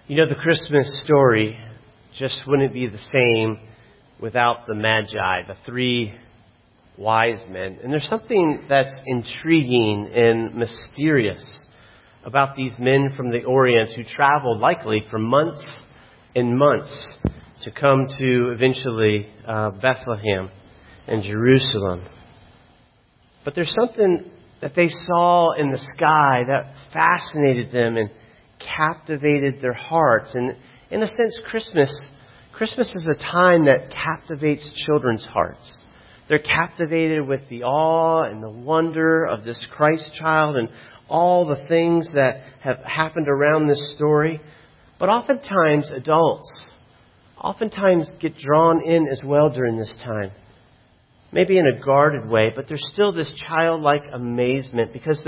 You know, the Christmas story just wouldn't be the same without the Magi, the three wise men. And there's something that's intriguing and mysterious about these men from the Orient who traveled likely for months and months to come to eventually Bethlehem and Jerusalem. But there's something that they saw in the sky that fascinated them and captivated their hearts. And in a sense, Christmas is a time that captivates children's hearts. They're captivated with the awe and the wonder of this Christ child and all the things that have happened around this story. But oftentimes, adults get drawn in as well during this time. Maybe in a guarded way, but there's still this childlike amazement because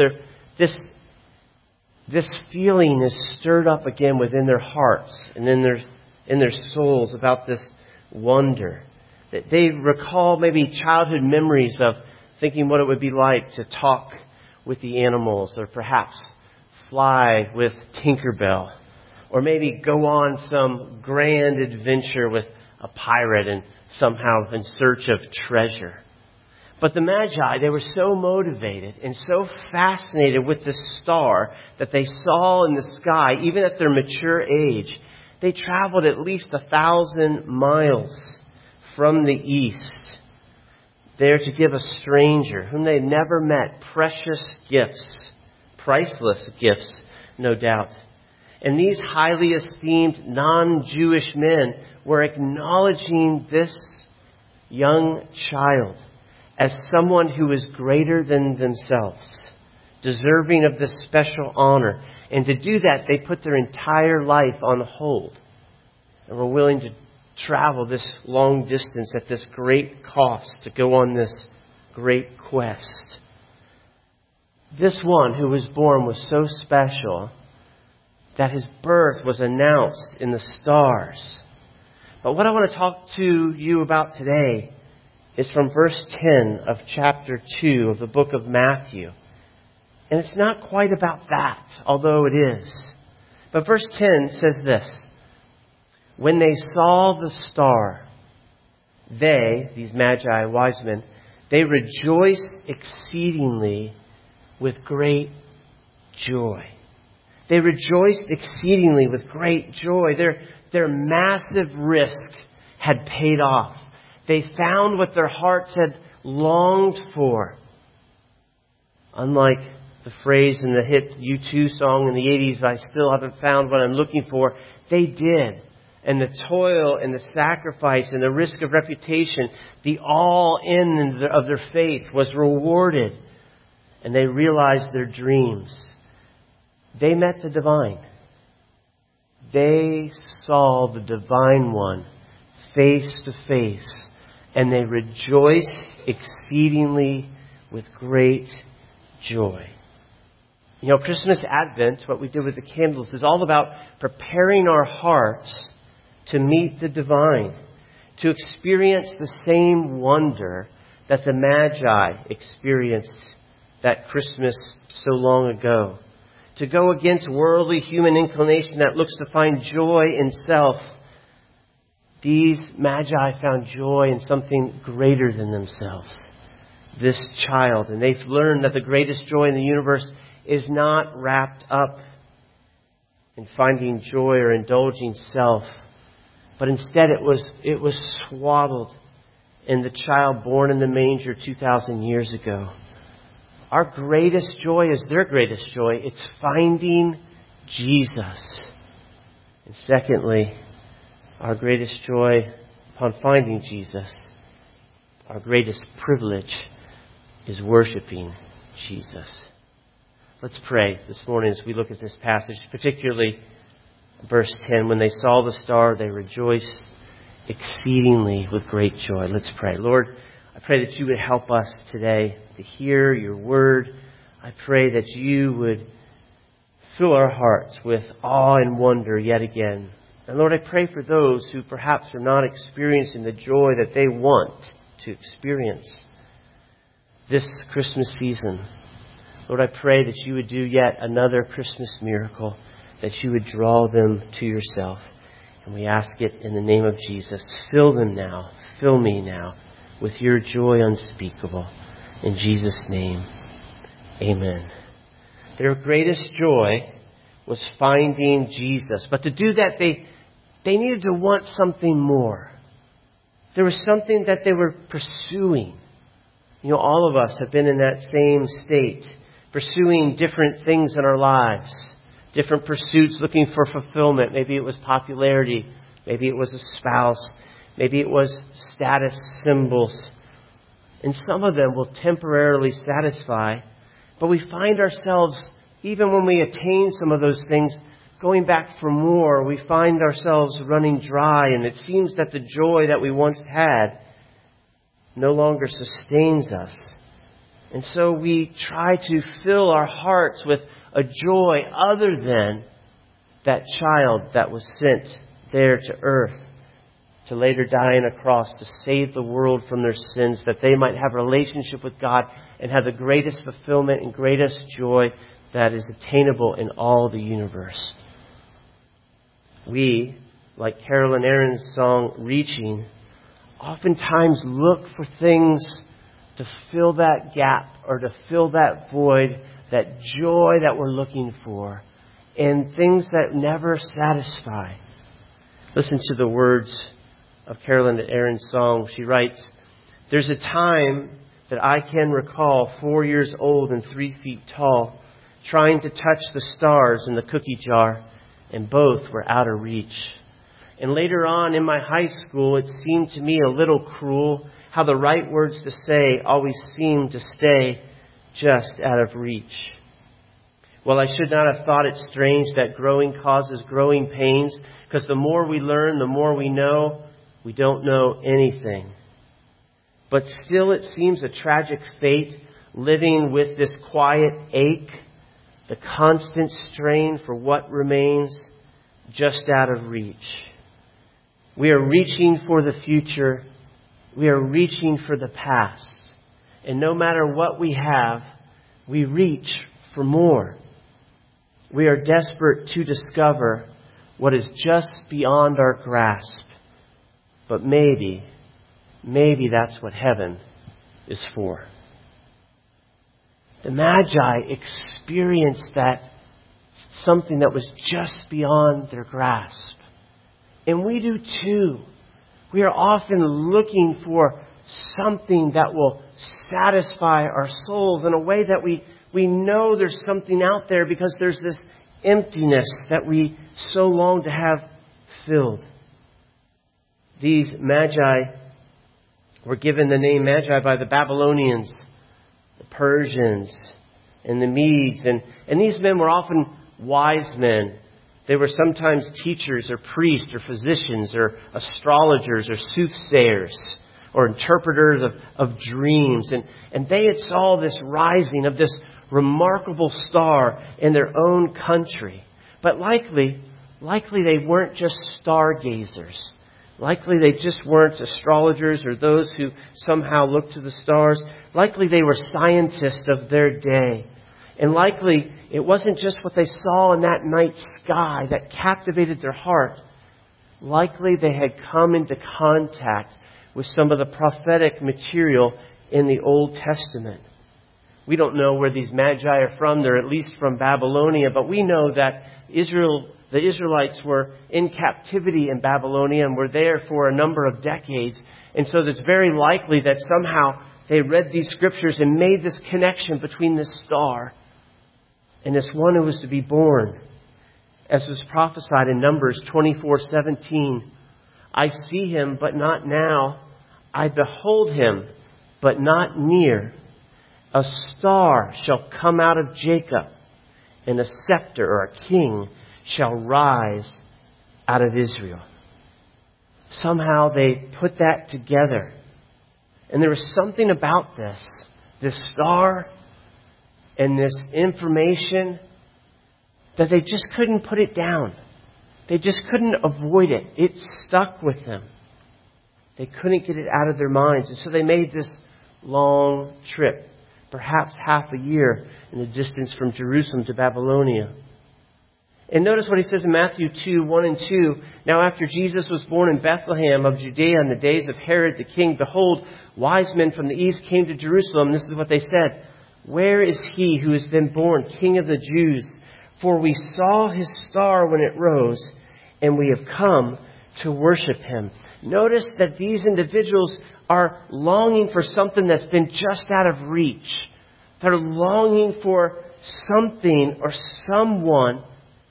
this feeling is stirred up again within their hearts and in their souls about this wonder. That they recall maybe childhood memories of thinking what it would be like to talk with the animals, or perhaps fly with Tinkerbell, or maybe go on some grand adventure with a pirate and somehow in search of treasure. But the Magi, they were so motivated and so fascinated with the star that they saw in the sky, even at their mature age. They traveled at least 1,000 miles from the east, there to give a stranger whom they never met precious gifts, priceless gifts, no doubt. And these highly esteemed non-Jewish men were acknowledging this young child as someone who is greater than themselves, deserving of this special honor. And to do that, they put their entire life on hold and were willing to travel this long distance at this great cost to go on this great quest. This one who was born was so special that his birth was announced in the stars. But what I want to talk to you about today is from verse 10 of chapter 2 of the book of Matthew. And it's not quite about that, although it is. But verse 10 says this: when they saw the star, they, these Magi, wise men, they rejoiced exceedingly with great joy. They rejoiced exceedingly with great joy. Their massive risk had paid off. They found what their hearts had longed for. Unlike the phrase in the hit U2 song in the 80s, I still haven't found what I'm looking for, they did. And the toil and the sacrifice and the risk of reputation, the all-in of their faith was rewarded. And they realized their dreams. They met the divine. They saw the divine one face to face. And they rejoiced exceedingly with great joy. You know, Christmas Advent, what we did with the candles, is all about preparing our hearts to meet the divine, to experience the same wonder that the Magi experienced that Christmas so long ago. To go against worldly human inclination that looks to find joy in self. These Magi found joy in something greater than themselves. This child. And they've learned that the greatest joy in the universe is not wrapped up in finding joy or indulging self. But instead it was swaddled in the child born in the manger 2,000 years ago. Our greatest joy is their greatest joy. It's finding Jesus. And secondly, our greatest joy upon finding Jesus, our greatest privilege is worshiping Jesus. Let's pray this morning as we look at this passage, particularly verse 10. When they saw the star, they rejoiced exceedingly with great joy. Let's pray. Lord, I pray that you would help us today to hear your word. I pray that you would fill our hearts with awe and wonder yet again. And Lord, I pray for those who perhaps are not experiencing the joy that they want to experience this Christmas season. Lord, I pray that you would do yet another Christmas miracle, that you would draw them to yourself. And we ask it in the name of Jesus. Fill them now. Fill me now with your joy unspeakable. In Jesus' name, amen. Their greatest joy was finding Jesus. But to do that, they needed to want something more. There was something that they were pursuing. You know, all of us have been in that same state, pursuing different things in our lives, different pursuits, looking for fulfillment. Maybe it was popularity. Maybe it was a spouse. Maybe it was status symbols. And some of them will temporarily satisfy. But we find ourselves, even when we attain some of those things, going back for more. We find ourselves running dry, and it seems that the joy that we once had no longer sustains us. And so we try to fill our hearts with a joy other than that child that was sent there to earth to later die on a cross to save the world from their sins, that they might have a relationship with God and have the greatest fulfillment and greatest joy that is attainable in all the universe. We, like Carolyn Aaron's song, Reaching, oftentimes look for things to fill that gap or to fill that void, that joy that we're looking for, and things that never satisfy. Listen to the words of Carolyn Aaron's song. She writes, "There's a time that I can recall, 4 years old and 3 feet tall, trying to touch the stars in the cookie jar, and both were out of reach. And later on in my high school, it seemed to me a little cruel how the right words to say always seemed to stay just out of reach. Well, I should not have thought it strange that growing causes growing pains, because the more we learn, the more we know, we don't know anything. But still it seems a tragic fate, living with this quiet ache, the constant strain for what remains just out of reach. We are reaching for the future. We are reaching for the past. And no matter what we have, we reach for more. We are desperate to discover what is just beyond our grasp. But maybe that's what heaven is for." The Magi experienced that something that was just beyond their grasp. And we do too. We are often looking for something that will satisfy our souls in a way that we know there's something out there, because there's this emptiness that we so long to have filled. These Magi were given the name Magi by the Babylonians, the Persians, and the Medes. And these men were often wise men. They were sometimes teachers or priests or physicians or astrologers or soothsayers or interpreters of dreams. And they had saw this rising of this remarkable star in their own country. But likely they weren't just stargazers. Likely they just weren't astrologers or those who somehow looked to the stars. Likely they were scientists of their day. And likely it wasn't just what they saw in that night sky that captivated their heart. Likely they had come into contact with some of the prophetic material in the Old Testament. We don't know where these Magi are from. They're at least from Babylonia. But we know that the Israelites were in captivity in Babylonia and were there for a number of decades. And so it's very likely that somehow they read these scriptures and made this connection between this star and this one who was to be born. As was prophesied in Numbers 24:17, "I see him, but not now. I behold him, but not near. A star shall come out of Jacob, and a scepter," or a king, "shall rise out of Israel." Somehow they put that together. And there was something about this star and this information, that they just couldn't put it down. They just couldn't avoid it. It stuck with them. They couldn't get it out of their minds. And so they made this long trip, perhaps half a year in the distance from Jerusalem to Babylonia. And notice what he says in Matthew 2, 1 and 2. Now after Jesus was born in Bethlehem of Judea in the days of Herod the king, behold, wise men from the east came to Jerusalem. This is what they said. Where is he who has been born King of the Jews? For we saw his star when it rose, and we have come to worship him. Notice that these individuals are longing for something that's been just out of reach. They're longing for something or someone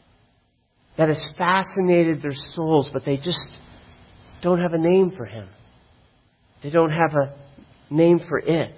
that has fascinated their souls, but they just don't have a name for him. They don't have a name for it.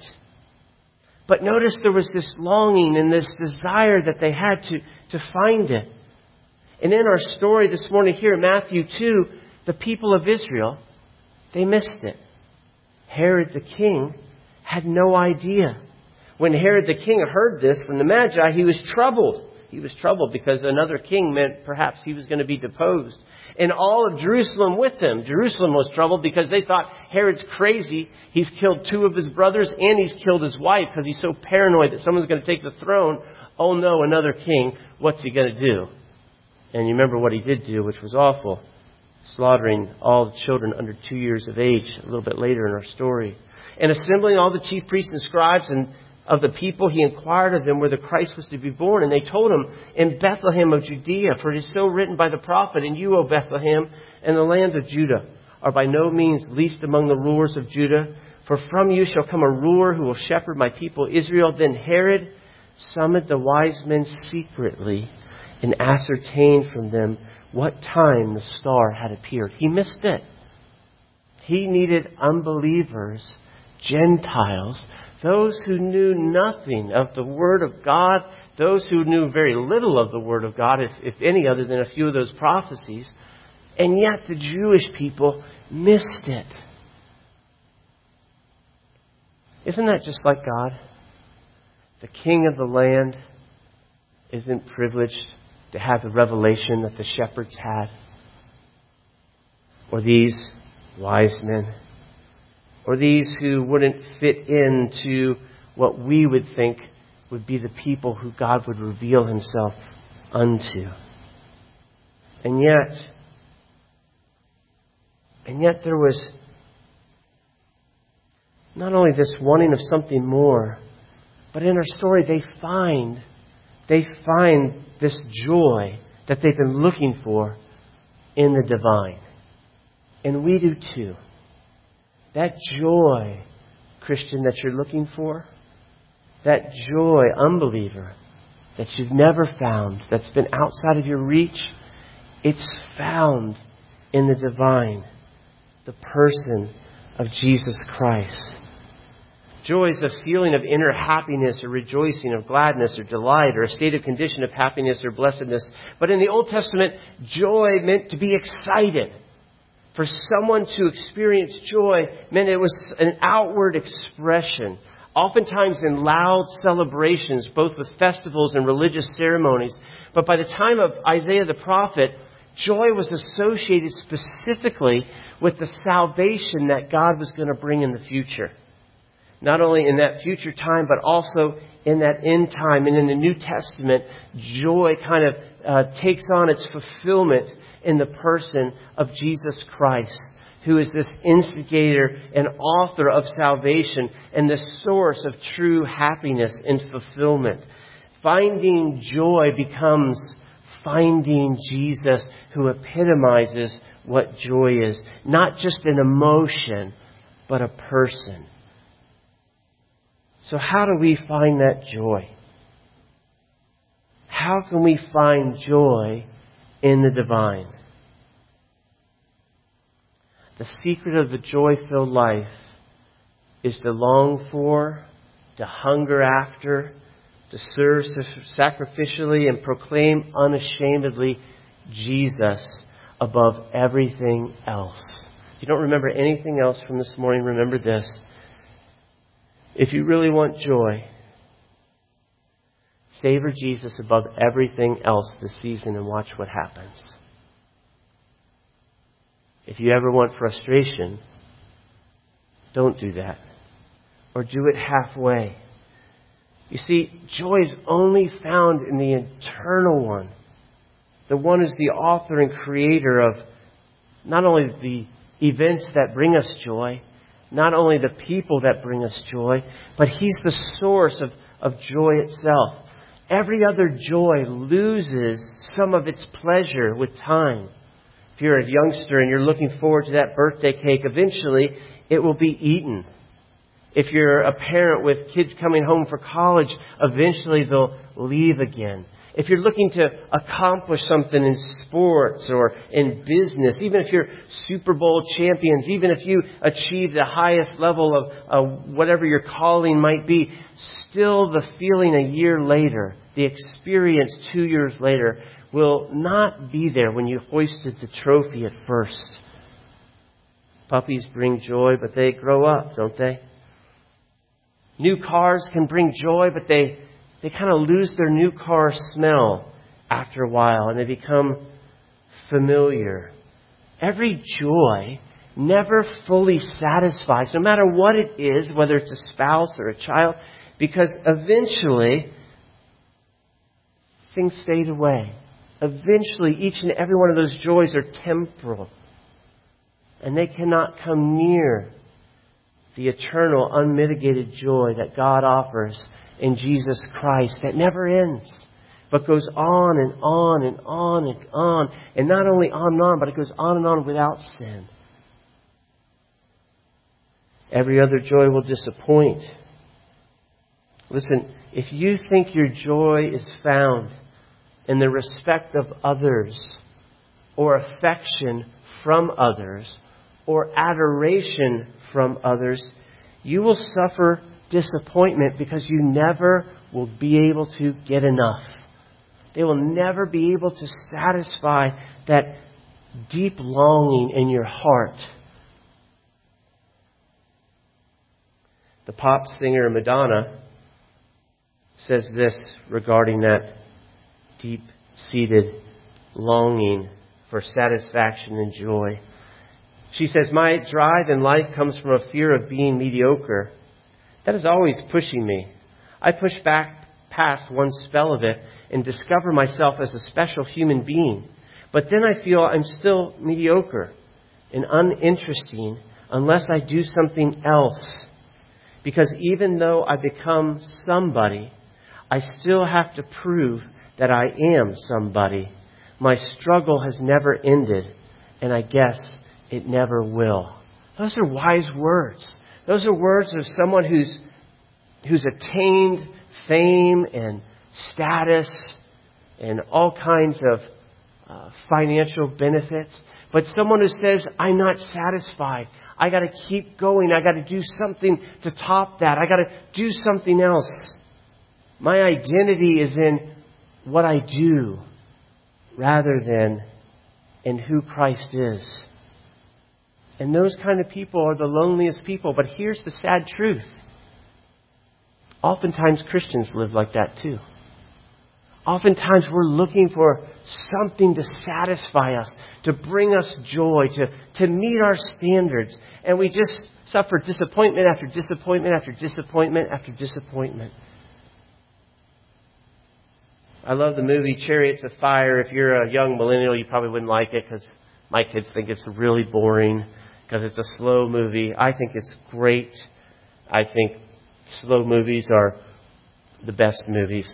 But notice there was this longing and this desire that they had to find it. And in our story this morning here in Matthew 2, the people of Israel, they missed it. Herod the king had no idea. When Herod the king heard this from the Magi, he was troubled. He was troubled because another king meant perhaps he was going to be deposed. And all of Jerusalem with him. Jerusalem was troubled because they thought Herod's crazy. He's killed 2 of his brothers and he's killed his wife because he's so paranoid that someone's going to take the throne. Oh no, another king. What's he going to do? And you remember what he did do, which was awful. Slaughtering all the children under 2 years of age a little bit later in our story. And assembling all the chief priests and scribes and of the people, he inquired of them where the Christ was to be born. And they told him, in Bethlehem of Judea, for it is so written by the prophet, and you, O Bethlehem, and the land of Judah, are by no means least among the rulers of Judah. For from you shall come a ruler who will shepherd my people Israel. Then Herod summoned the wise men secretly and ascertained from them what time the star had appeared. He missed it. He needed unbelievers, Gentiles, those who knew nothing of the Word of God, those who knew very little of the Word of God, if any other than a few of those prophecies. And yet the Jewish people missed it. Isn't that just like God? The king of the land isn't privileged to have the revelation that the shepherds had, or these wise men, or these who wouldn't fit into what we would think would be the people who God would reveal himself unto. And yet there was not only this wanting of something more, but in our story they find this joy that they've been looking for in the divine. And we do too. That joy, Christian, that you're looking for, that joy, unbeliever, that you've never found, that's been outside of your reach, it's found in the divine, the person of Jesus Christ. Joy is a feeling of inner happiness or rejoicing, of gladness or delight, or a state of condition of happiness or blessedness. But in the Old Testament, joy meant to be excited. For someone to experience joy meant it was an outward expression, oftentimes in loud celebrations, both with festivals and religious ceremonies. But by the time of Isaiah the prophet, joy was associated specifically with the salvation that God was going to bring in the future. Not only in that future time, but also in that end time. And in the New Testament, joy kind of takes on its fulfillment in the person of Jesus Christ, who is this instigator and author of salvation and the source of true happiness and fulfillment. Finding joy becomes finding Jesus, who epitomizes what joy is. Not just an emotion, but a person. So how do we find that joy? How can we find joy in the divine? The secret of the joy-filled life is to long for, to hunger after, to serve sacrificially and proclaim unashamedly Jesus above everything else. If you don't remember anything else from this morning, remember this. If you really want joy, savor Jesus above everything else this season and watch what happens. If you ever want frustration, don't do that. Or do it halfway. You see, joy is only found in the eternal one, The one who's the author and creator of not only the events that bring us joy, not only the people that bring us joy, but He's the source of joy itself. Every other joy loses some of its pleasure with time. If you're a youngster and you're looking forward to that birthday cake, eventually it will be eaten. If you're a parent with kids coming home for college, eventually they'll leave again. If you're looking to accomplish something in sports or in business, even if you're Super Bowl champions, even if you achieve the highest level of whatever your calling might be, still the feeling a year later, the experience 2 years later, will not be there when you hoisted the trophy at first. Puppies bring joy, but they grow up, don't they? New cars can bring joy, but they kind of lose their new car smell after a while, and they become familiar. Every joy never fully satisfies, no matter what it is, whether it's a spouse or a child, because eventually things fade away. Eventually, each and every one of those joys are temporal, and they cannot come near the eternal, unmitigated joy that God offers in Jesus Christ that never ends, but goes on and on and on and on. And not only on and on, but it goes on and on without sin. Every other joy will disappoint. Listen, if you think your joy is found in the respect of others, or affection from others, or adoration from others, you will suffer disappointment because you never will be able to get enough. They will never be able to satisfy that deep longing in your heart. The pop singer Madonna says this regarding that deep-seated longing for satisfaction and joy. She says, "My drive in life comes from a fear of being mediocre. That is always pushing me. I push back past one spell of it and discover myself as a special human being. But then I feel I'm still mediocre and uninteresting unless I do something else. Because even though I become somebody, I still have to prove that I am somebody. My struggle has never ended, and I guess it never will." Those are wise words. Those are words of someone who's attained fame and status and all kinds of financial benefits. But someone who says, "I'm not satisfied. I got to keep going. I got to do something to top that. I got to do something else. My identity is in what I do rather than in who Christ is." And those kind of people are the loneliest people. But here's the sad truth. Oftentimes Christians live like that too. Oftentimes we're looking for something to satisfy us, to bring us joy, to meet our standards. And we just suffer disappointment after disappointment after disappointment after disappointment. I love the movie Chariots of Fire. If you're a young millennial, you probably wouldn't like it because my kids think it's really boring because it's a slow movie. I think it's great. I think slow movies are the best movies.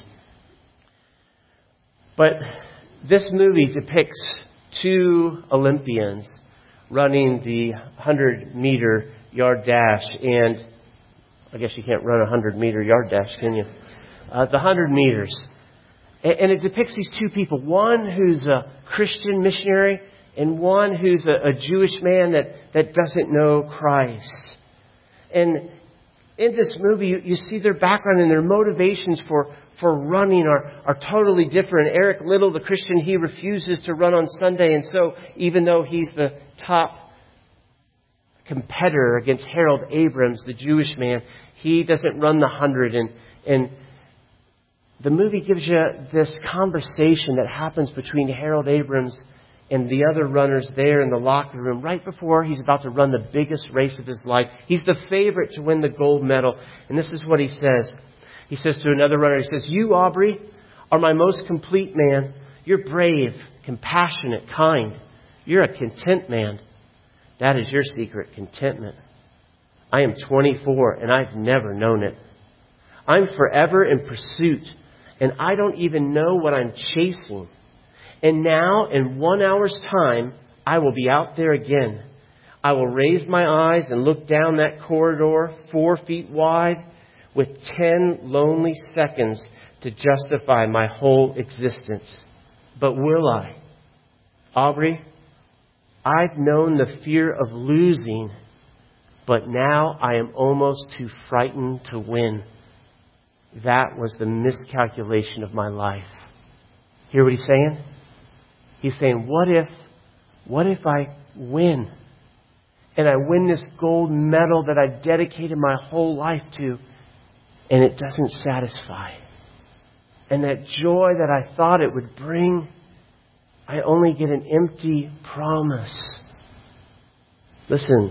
But this movie depicts two Olympians running the 100-meter yard dash. And I guess you can't run a 100-meter yard dash, can you? The 100 meters. And it depicts these two people. One who's a Christian missionary and one who's a Jewish man that doesn't know Christ. And in this movie, you see their background and their motivations for running are totally different. Eric Little, the Christian, he refuses to run on Sunday. And so even though he's the top competitor against Harold Abrams, the Jewish man, he doesn't run the 100. And the movie gives you this conversation that happens between Harold Abrams and the other runners there in the locker room right before he's about to run the biggest race of his life. He's the favorite to win the gold medal. And this is what he says. He says to another runner, he says, "You, Aubrey, are my most complete man. You're brave, compassionate, kind. You're a content man. That is your secret, contentment. I am 24 and I've never known it. I'm forever in pursuit and I don't even know what I'm chasing. And now, in 1 hour's time, I will be out there again. I will raise my eyes and look down that corridor 4 feet wide with 10 lonely seconds to justify my whole existence. But will I? Aubrey, I've known the fear of losing, but now I am almost too frightened to win. That was the miscalculation of my life. Hear what he's saying? He's saying, what if I win? And I win this gold medal that I've dedicated my whole life to, and it doesn't satisfy. And that joy that I thought it would bring, I only get an empty promise. Listen,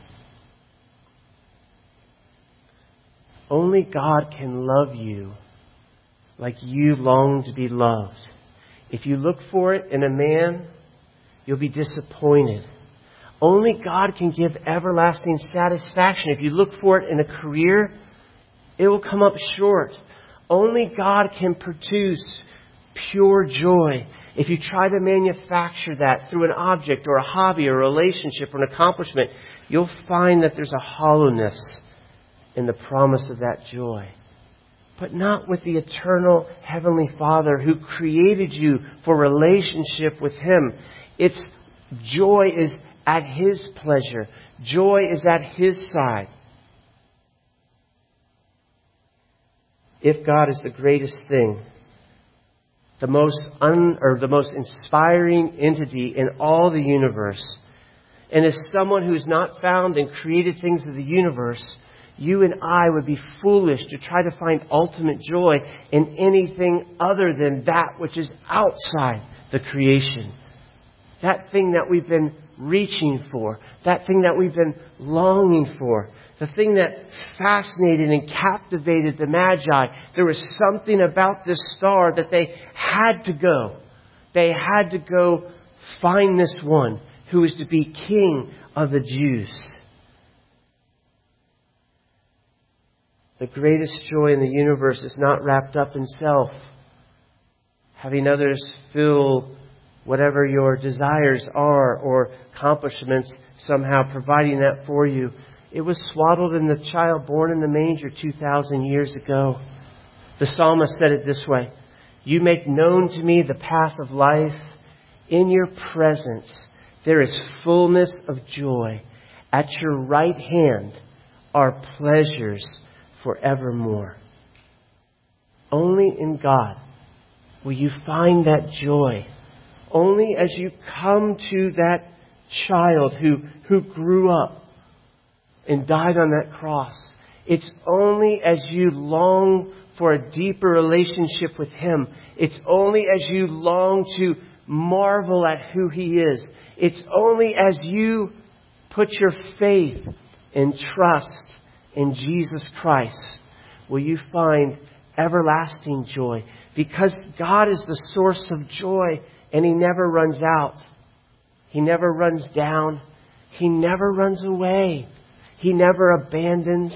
only God can love you like you long to be loved. If you look for it in a man, you'll be disappointed. Only God can give everlasting satisfaction. If you look for it in a career, it will come up short. Only God can produce pure joy. If you try to manufacture that through an object or a hobby or a relationship or an accomplishment, you'll find that there's a hollowness in the promise of that joy. But not with the eternal Heavenly Father who created you for relationship with Him. It's joy is at His pleasure. Joy is at His side. If God is the greatest thing, the most inspiring entity in all the universe, and as someone who's not found in created things of the universe, you and I would be foolish to try to find ultimate joy in anything other than that which is outside the creation. That thing that we've been reaching for. That thing that we've been longing for. The thing that fascinated and captivated the Magi. There was something about this star that they had to go. They had to go find this one who is to be King of the Jews. The greatest joy in the universe is not wrapped up in self. Having others fill whatever your desires are or accomplishments, somehow providing that for you. It was swaddled in the child born in the manger 2,000 years ago. The psalmist said it this way, "You make known to me the path of life. In your presence there is fullness of joy. At your right hand are pleasures forevermore." Only in God will you find that joy. Only as you come to that child who grew up and died on that cross. It's only as you long for a deeper relationship with Him. It's only as you long to marvel at who He is. It's only as you put your faith and trust in Jesus Christ will you find everlasting joy. Because God is the source of joy and He never runs out. He never runs down. He never runs away. He never abandons.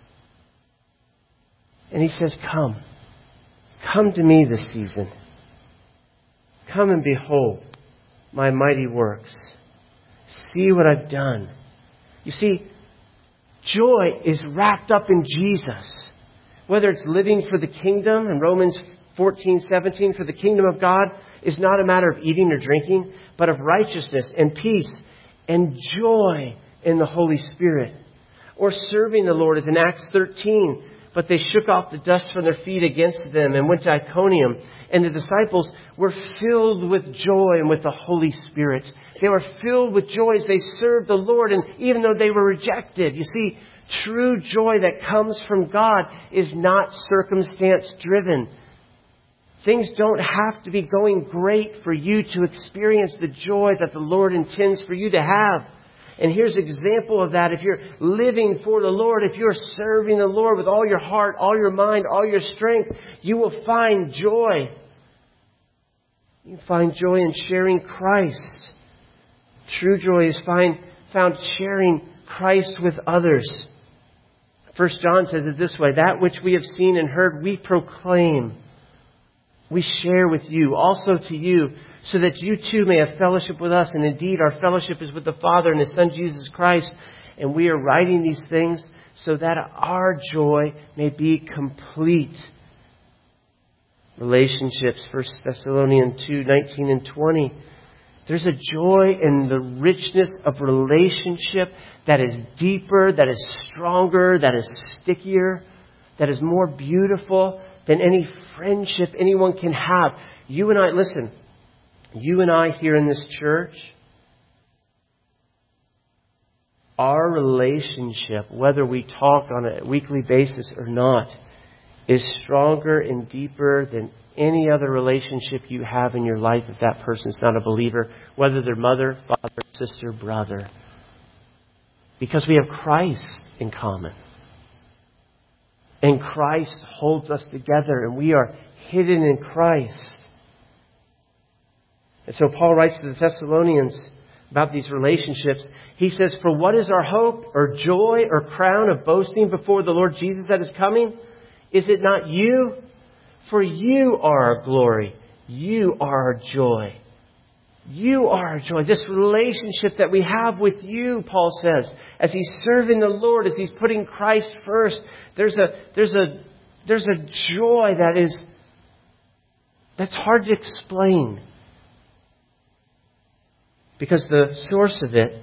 And He says, come. Come to me this season. Come and behold my mighty works. See what I've done. You see, joy is wrapped up in Jesus. Whether it's living for the kingdom, in Romans 14:17, for the kingdom of God is not a matter of eating or drinking, but of righteousness and peace and joy in the Holy Spirit. Or serving the Lord, as in Acts 13. But they shook off the dust from their feet against them and went to Iconium. And the disciples were filled with joy and with the Holy Spirit. They were filled with joy as they served the Lord, and even though they were rejected. You see, true joy that comes from God is not circumstance driven. Things don't have to be going great for you to experience the joy that the Lord intends for you to have. And here's an example of that. If you're living for the Lord, if you're serving the Lord with all your heart, all your mind, all your strength, you will find joy. You can find joy in sharing Christ. True joy is found sharing Christ with others. 1 John says it this way, that which we have seen and heard, we proclaim. We share with you, also to you, so that you too may have fellowship with us. And indeed, our fellowship is with the Father and His Son, Jesus Christ. And we are writing these things so that our joy may be complete. Relationships, 1 Thessalonians 2, 19 and 20. There's a joy in the richness of relationship that is deeper, that is stronger, that is stickier, that is more beautiful than any friendship anyone can have. You and I, listen, you and I here in this church, our relationship, whether we talk on a weekly basis or not, is stronger and deeper than any other relationship you have in your life if that person's not a believer, whether they're mother, father, sister, brother. Because we have Christ in common. And Christ holds us together, and we are hidden in Christ. And so Paul writes to the Thessalonians about these relationships. He says, for what is our hope or joy or crown of boasting before the Lord Jesus that is coming? Is it not you? For you are our glory. You are our joy. You are our joy. This relationship that we have with you, Paul says, as he's serving the Lord, as he's putting Christ first, there's a joy that's hard to explain. Because the source of it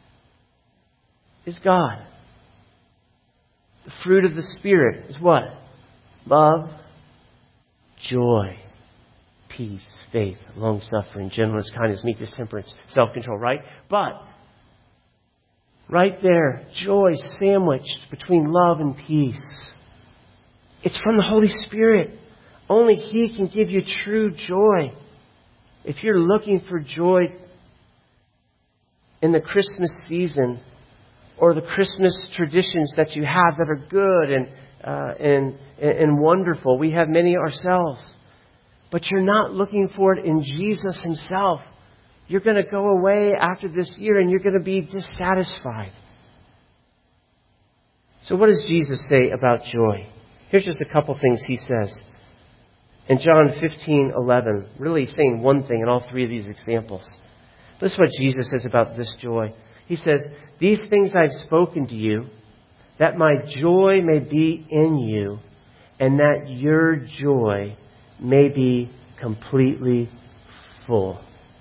is God. The fruit of the Spirit is what? Love, joy, peace, faith, long-suffering, gentleness, kindness, meekness, temperance, self-control, right? But right there, joy sandwiched between love and peace. It's from the Holy Spirit. Only He can give you true joy. If you're looking for joy in the Christmas season or the Christmas traditions that you have that are good and wonderful, we have many ourselves. But you're not looking for it in Jesus Himself. You're going to go away after this year and you're going to be dissatisfied. So what does Jesus say about joy? Here's just a couple things He says. In John 15:11, really saying one thing in all three of these examples. This is what Jesus says about this joy. He says, these things I've spoken to you, that my joy may be in you, and that your joy may be completely full.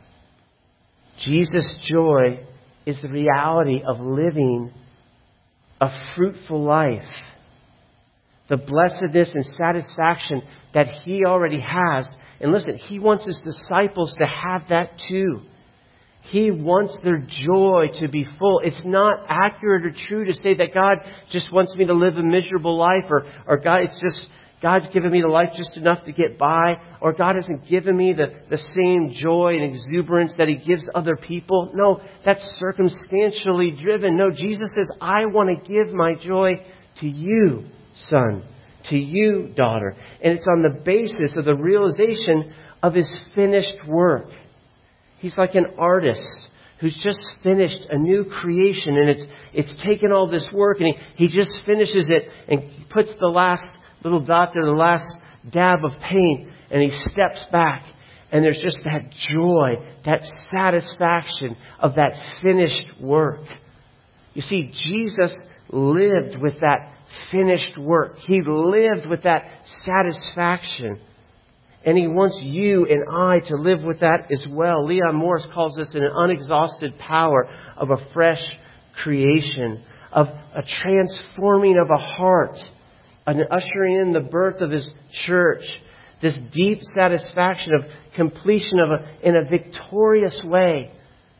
Jesus' joy is the reality of living a fruitful life. The blessedness and satisfaction that He already has. And listen, He wants His disciples to have that too. He wants their joy to be full. It's not accurate or true to say that God just wants me to live a miserable life, or God's given me the life just enough to get by, or God hasn't given me the same joy and exuberance that He gives other people. No, that's circumstantially driven. No, Jesus says, I want to give my joy to you, son, to you, daughter. And it's on the basis of the realization of His finished work. He's like an artist who's just finished a new creation, and it's taken all this work, and he just finishes it and puts the last little dot there, the last dab of paint, and he steps back, and there's just that joy, that satisfaction of that finished work. You see, Jesus lived with that finished work. He lived with that satisfaction. And He wants you and I to live with that as well. Leon Morris calls this an unexhausted power of a fresh creation, of a transforming of a heart, an ushering in the birth of His church, this deep satisfaction of completion in a victorious way.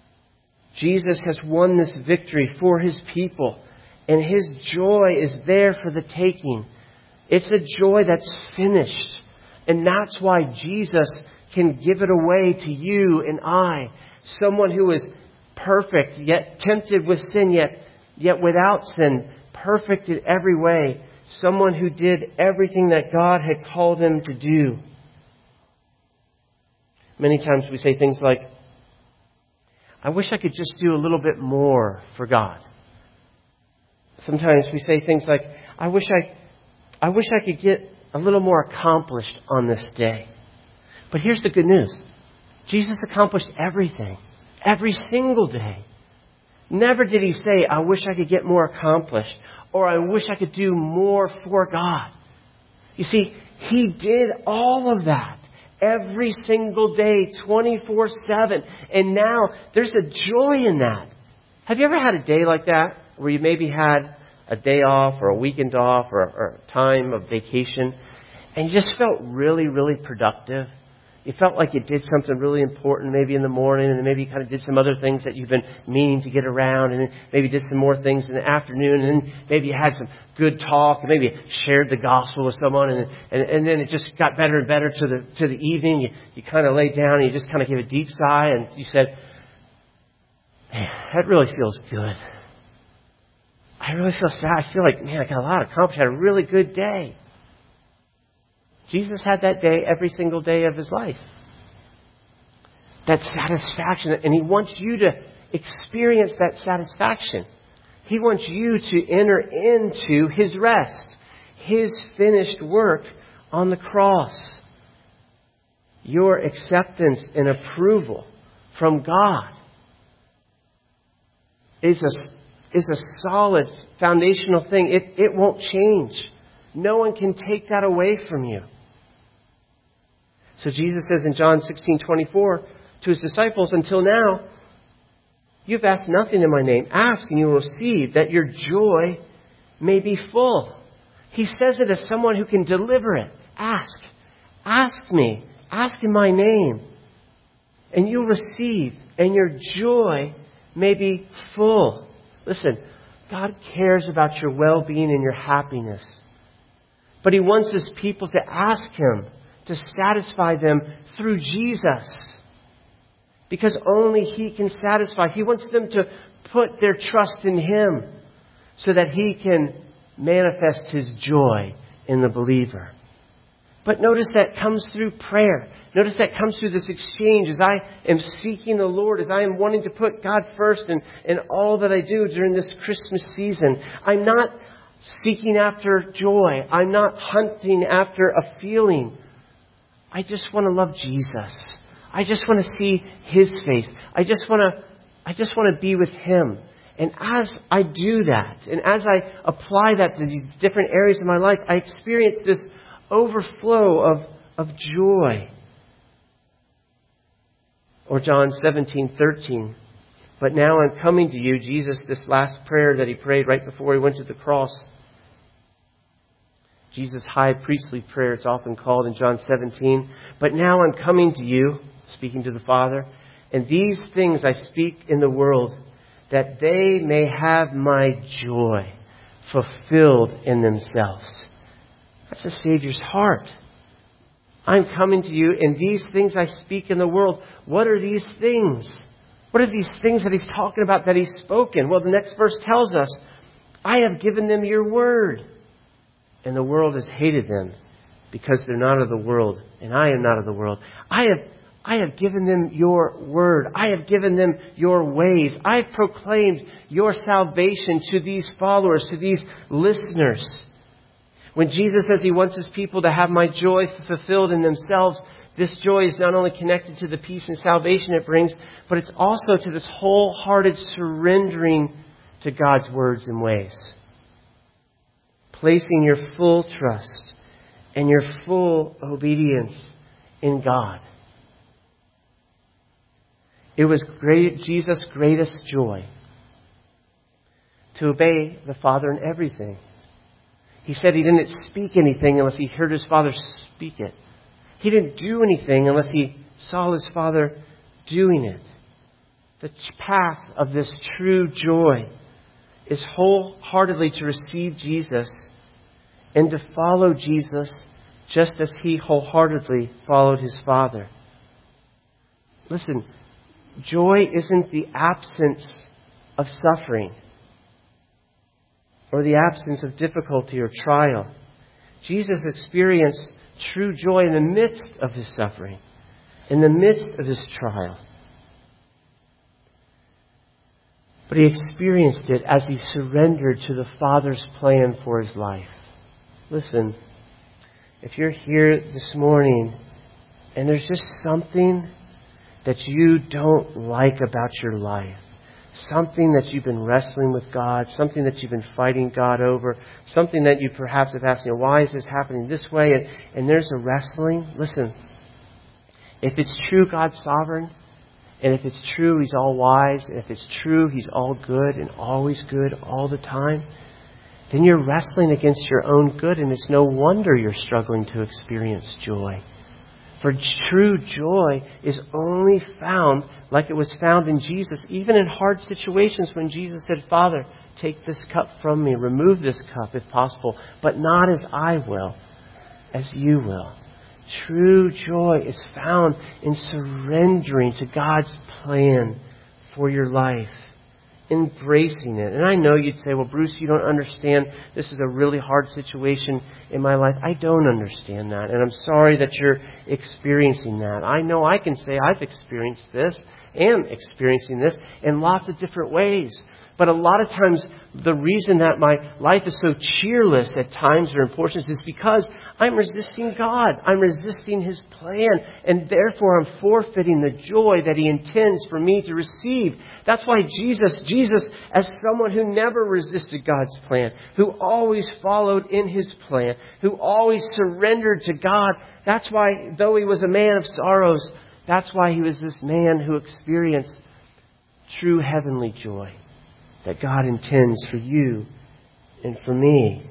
Jesus has won this victory for His people, and His joy is there for the taking. It's a joy that's finished. And that's why Jesus can give it away to you and I. Someone who is perfect, yet tempted with sin, yet without sin. Perfect in every way. Someone who did everything that God had called him to do. Many times we say things like, I wish I could just do a little bit more for God. Sometimes we say things like, I wish I could get a little more accomplished on this day. But here's the good news. Jesus accomplished everything, every single day. Never did he say, I wish I could get more accomplished, or I wish I could do more for God. You see, he did all of that every single day, 24/7. And now there's a joy in that. Have you ever had a day like that where you maybe had a day off or a weekend off or a time of vacation and you just felt really, really productive? You felt like you did something really important maybe in the morning, and then maybe you kind of did some other things that you've been meaning to get around, and then maybe did some more things in the afternoon, and then maybe you had some good talk, and maybe you shared the gospel with someone, and then it just got better and better to the evening. You kind of laid down and you just kind of gave a deep sigh, and you said, man, that really feels good. I really feel sad. I feel like, man, I got a lot accomplished. I had a really good day. Jesus had that day every single day of his life. That satisfaction. And he wants you to experience that satisfaction. He wants you to enter into his rest. His finished work on the cross. Your acceptance and approval from God is a solid foundational thing. It won't change. No one can take that away from you. So Jesus says in John 16:24 to his disciples, until now, you've asked nothing in my name. Ask and you will receive, that your joy may be full. He says it as someone who can deliver it. Ask. Ask me. Ask in my name. And you'll receive, and your joy may be full. Listen, God cares about your well-being and your happiness. But he wants his people to ask him to satisfy them through Jesus. Because only he can satisfy. He wants them to put their trust in him so that he can manifest his joy in the believer. But notice that comes through prayer. Notice that comes through this exchange as I am seeking the Lord, as I am wanting to put God first in all that I do during this Christmas season. I'm not seeking after joy. I'm not hunting after a feeling. I just want to love Jesus. I just want to see his face. I just want to be with him. And as I do that, and as I apply that to these different areas of my life, I experience this overflow of joy. Or John 17:13. But now I'm coming to you, Jesus, this last prayer that he prayed right before he went to the cross. Jesus' high priestly prayer, it's often called in John 17. But now I'm coming to you, speaking to the Father, and these things I speak in the world, that they may have my joy fulfilled in themselves. That's the Savior's heart. I'm coming to you, and these things I speak in the world. What are these things? What are these things that he's talking about that he's spoken? Well, the next verse tells us, I have given them your word. And the world has hated them because they're not of the world, and I am not of the world. I have given them your word. I have given them your ways. I've proclaimed your salvation to these followers, to these listeners. When Jesus says he wants his people to have my joy fulfilled in themselves, this joy is not only connected to the peace and salvation it brings, but it's also to this wholehearted surrendering to God's words and ways. Placing your full trust and your full obedience in God. It was Jesus' greatest joy to obey the Father in everything. He said he didn't speak anything unless he heard his Father speak it. He didn't do anything unless he saw his Father doing it. The path of this true joy is wholeheartedly to receive Jesus and to follow Jesus just as he wholeheartedly followed his Father. Listen, joy isn't the absence of suffering or the absence of difficulty or trial. Jesus experienced true joy in the midst of his suffering. in the midst of his trial. But he experienced it as he surrendered to the Father's plan for his life. Listen, if you're here this morning and there's just something that you don't like about your life, something that you've been wrestling with God, something that you've been fighting God over, something that you perhaps have asked, why is this happening this way? And there's a wrestling. Listen, if it's true God's sovereign, and if it's true He's all wise, and if it's true He's all good and always good all the time, then you're wrestling against your own good, and it's no wonder you're struggling to experience joy. For true joy is only found like it was found in Jesus, even in hard situations when Jesus said, Father, take this cup from me, remove this cup if possible, but not as I will, as you will. True joy is found in surrendering to God's plan for your life, embracing it. And I know you'd say, well, Bruce, you don't understand. This is a really hard situation in my life. I don't understand that. And I'm sorry that you're experiencing that. I know I can say I've experienced this, am experiencing this in lots of different ways. But a lot of times, the reason that my life is so cheerless at times or in portions is because I'm resisting God. I'm resisting His plan. And therefore, I'm forfeiting the joy that He intends for me to receive. That's why Jesus, as someone who never resisted God's plan, who always followed in His plan, who always surrendered to God, that's why, though He was a man of sorrows, that's why He was this man who experienced true heavenly joy that God intends for you and for me.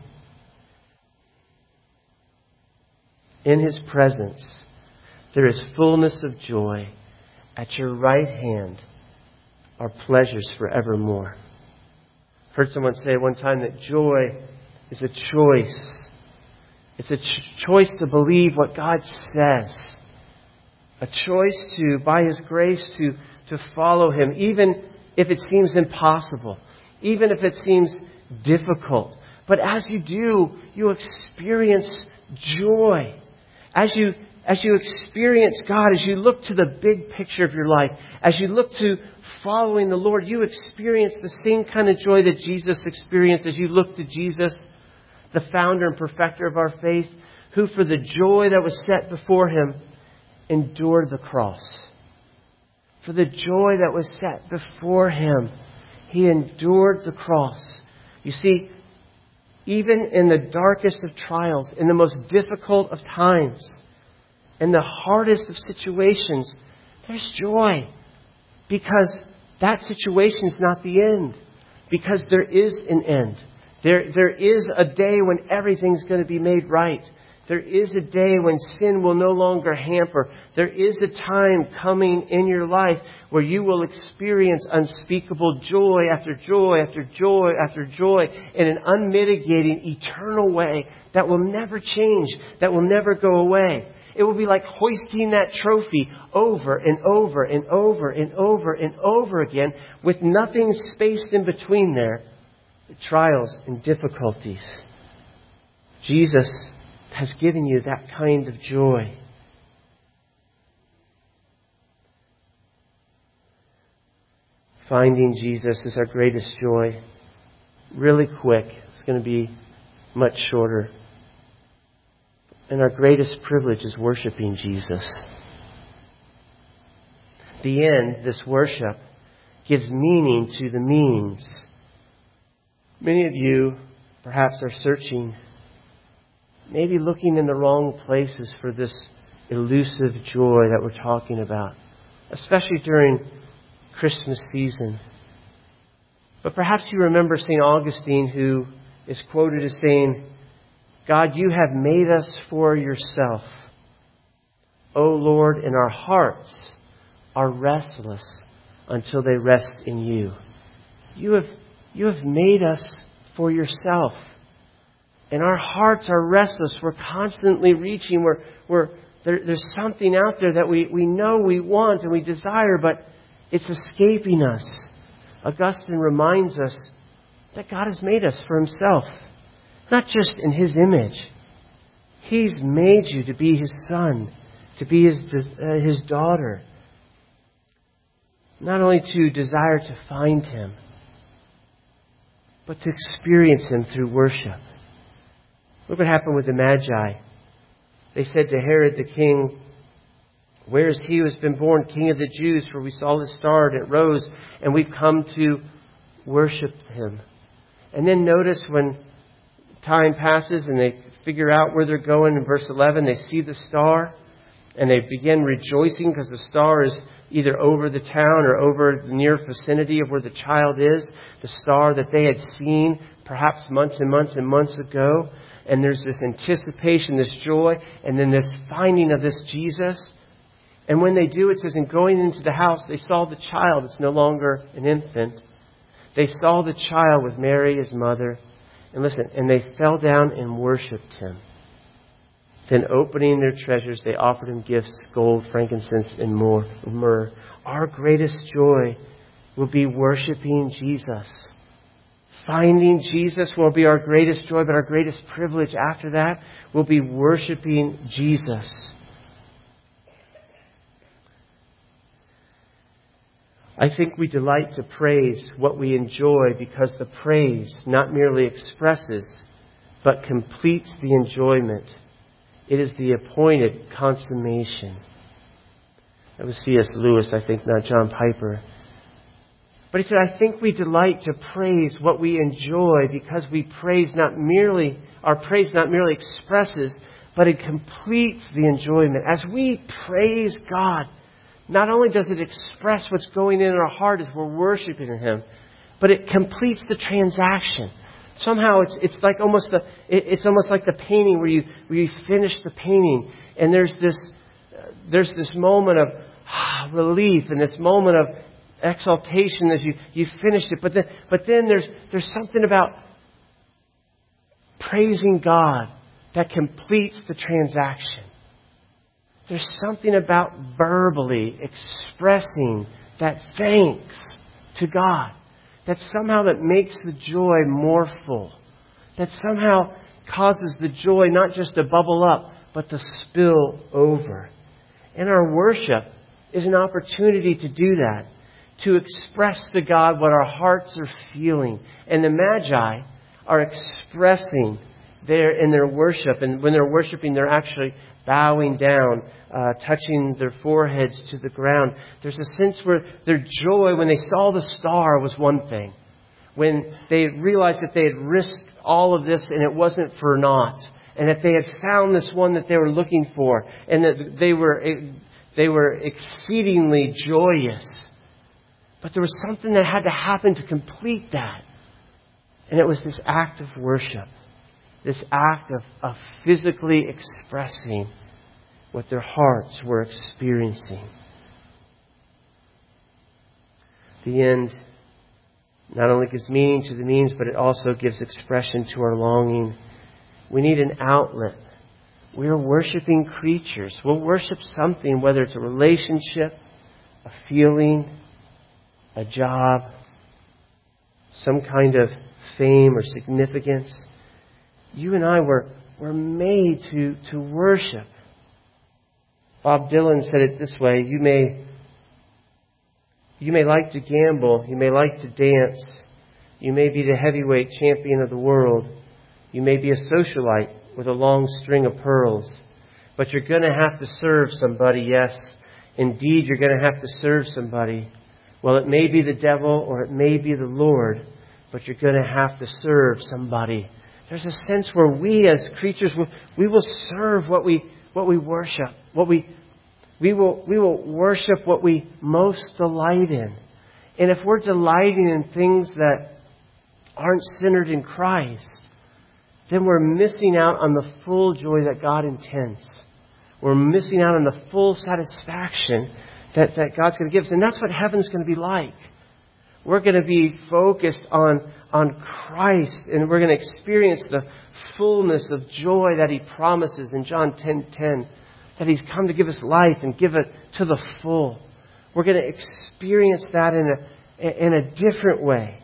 In His presence, there is fullness of joy. At your right hand are pleasures forevermore. I heard someone say one time that joy is a choice. It's a choice to believe what God says. A choice to, by His grace, to follow Him, even if it seems impossible, even if it seems difficult. But as you do, you experience joy. As you experience God, as you look to the big picture of your life, as you look to following the Lord, you experience the same kind of joy that Jesus experienced as you look to Jesus, the founder and perfecter of our faith, who for the joy that was set before Him endured the cross. For the joy that was set before Him, He endured the cross. You see, even in the darkest of trials, in the most difficult of times, in the hardest of situations, there's joy. Because that situation is not the end. Because there is an end. There is a day when everything's going to be made right. There is a day when sin will no longer hamper. There is a time coming in your life where you will experience unspeakable joy after joy after joy after joy in an unmitigating, eternal way that will never change, that will never go away. It will be like hoisting that trophy over and over and over and over and over again with nothing spaced in between there. The trials and difficulties. Jesus has given you that kind of joy. Finding Jesus is our greatest joy. Really quick. It's going to be much shorter. And our greatest privilege is worshiping Jesus. The end, this worship, gives meaning to the means. Many of you perhaps are searching, maybe looking in the wrong places for this elusive joy that we're talking about, especially during Christmas season. But perhaps you remember St. Augustine, who is quoted as saying, God, you have made us for yourself. O Lord, and our hearts are restless until they rest in you. You have made us for yourself. And our hearts are restless. We're constantly reaching. There's something out there that we know we want and we desire, but it's escaping us. Augustine reminds us that God has made us for Himself, not just in His image. He's made you to be His son, to be His daughter. Not only to desire to find Him, but to experience Him through worship. Look what happened with the Magi. They said to Herod the king, "Where is He who has been born King of the Jews? For we saw the star and it rose, and we've come to worship Him." And then notice when time passes and they figure out where they're going, in verse 11, they see the star and they begin rejoicing because the star is either over the town or over the near vicinity of where the child is, the star that they had seen perhaps months and months and months ago. And there's this anticipation, this joy, and then this finding of this Jesus. And when they do, it says, in going into the house, they saw the child. It's no longer an infant. They saw the child with Mary, His mother. And listen, and they fell down and worshipped Him. Then opening their treasures, they offered Him gifts, gold, frankincense, and myrrh. Our greatest joy will be worshiping Jesus. Finding Jesus will be our greatest joy, but our greatest privilege after that will be worshiping Jesus. I think we delight to praise what we enjoy because the praise not merely expresses, but completes the enjoyment. It is the appointed consummation. That was C.S. Lewis, I think, not John Piper. But he said, I think we delight to praise what we enjoy because our praise not merely expresses, but it completes the enjoyment. As we praise God, not only does it express what's going in our heart as we're worshiping Him, but it completes the transaction. Somehow it's like almost like the painting where you finish the painting and there's this moment of relief and this moment of exaltation as you finished it. But then there's something about praising God that completes the transaction. There's something about verbally expressing that thanks to God that somehow that makes the joy more full. That somehow causes the joy not just to bubble up, but to spill over. And our worship is an opportunity to do that. To express to God what our hearts are feeling. And the Magi are expressing in their worship. And when they're worshiping, they're actually bowing down, touching their foreheads to the ground. There's a sense where their joy when they saw the star was one thing. When they realized that they had risked all of this and it wasn't for naught. And that they had found this one that they were looking for. And that they were exceedingly joyous. But there was something that had to happen to complete that. And it was this act of worship. This act of physically expressing what their hearts were experiencing. The end not only gives meaning to the means, but it also gives expression to our longing. We need an outlet. We are worshiping creatures. We'll worship something, whether it's a relationship, a feeling, a job, some kind of fame or significance. You and I were made to worship. Bob Dylan said it this way: you may like to gamble, you may like to dance, you may be the heavyweight champion of the world, you may be a socialite with a long string of pearls, but you're going to have to serve somebody. Yes, indeed, you're going to have to serve somebody. Well, it may be the devil or it may be the Lord, but you're going to have to serve somebody. There's a sense where we as creatures, we will serve what we worship. We will worship what we most delight in. And if we're delighting in things that aren't centered in Christ, then we're missing out on the full joy that God intends. We're missing out on the full satisfaction that God's going to give us. And that's what heaven's going to be like. We're going to be focused on Christ, and we're going to experience the fullness of joy that He promises in John 10:10, that He's come to give us life and give it to the full. We're going to experience that in a different way.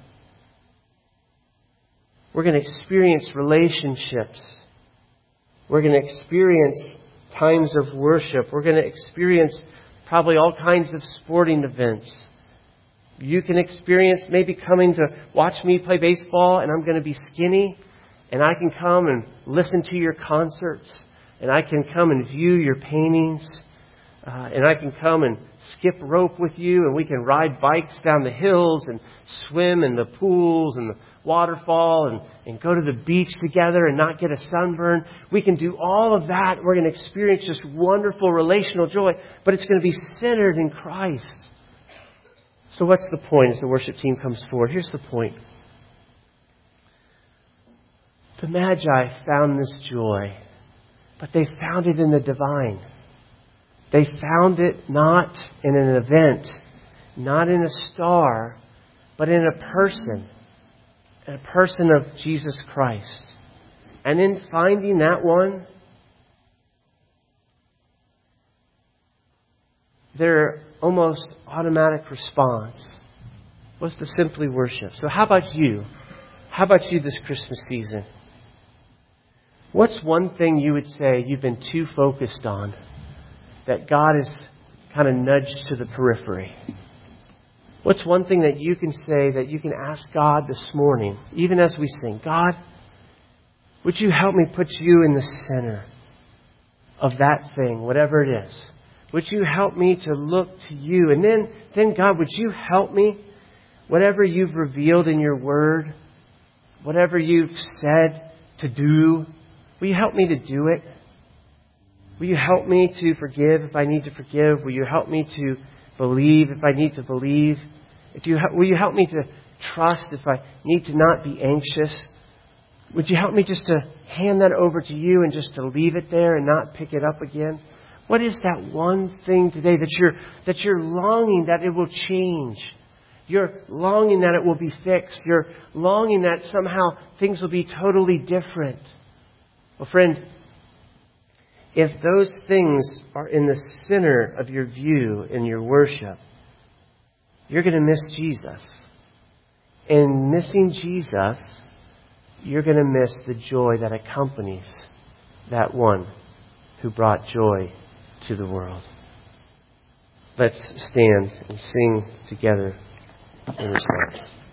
We're going to experience relationships. We're going to experience times of worship. We're going to experience probably all kinds of sporting events. You can experience maybe coming to watch me play baseball, and I'm going to be skinny, and I can come and listen to your concerts, and I can come and view your paintings, and I can come and skip rope with you, and we can ride bikes down the hills and swim in the pools and the waterfall and go to the beach together and not get a sunburn. We can do all of that. We're going to experience just wonderful relational joy, but it's going to be centered in Christ. So what's the point as the worship team comes forward? Here's the point. The Magi found this joy, but they found it in the divine. They found it not in an event, not in a star, but in a person of Jesus Christ. And in finding that one, their almost automatic response was to simply worship. So how about you? How about you this Christmas season? What's one thing you would say you've been too focused on that God has kind of nudged to the periphery? What's one thing that you can say, that you can ask God this morning, even as we sing? God, would you help me put you in the center of that thing, whatever it is? Would you help me to look to you? And then God, would you help me, whatever you've revealed in your word, whatever you've said to do, will you help me to do it? Will you help me to forgive if I need to forgive? Will you help me to believe if I need to believe? Will you help me to trust if I need to not be anxious? Would you help me just to hand that over to you and just to leave it there and not pick it up again? What is that one thing today that you're longing that it will change? You're longing that it will be fixed. You're longing that somehow things will be totally different. Well, friend, if those things are in the center of your view in your worship, you're going to miss Jesus. And missing Jesus, you're going to miss the joy that accompanies that one who brought joy to the world. Let's stand and sing together in response.